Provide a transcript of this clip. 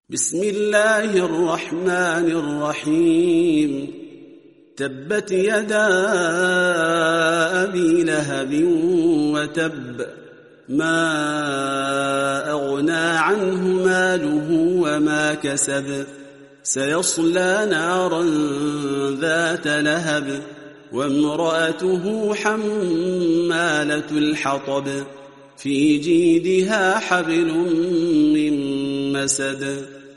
بسم الله الرحمن الرحيم. تبت يدا أبي لهب وتب، ما أغنى عنه ماله وما كسب، سيصلى نارا ذات لهب، وامرأته حمالة الحطب، في جيدها حبل من مسد.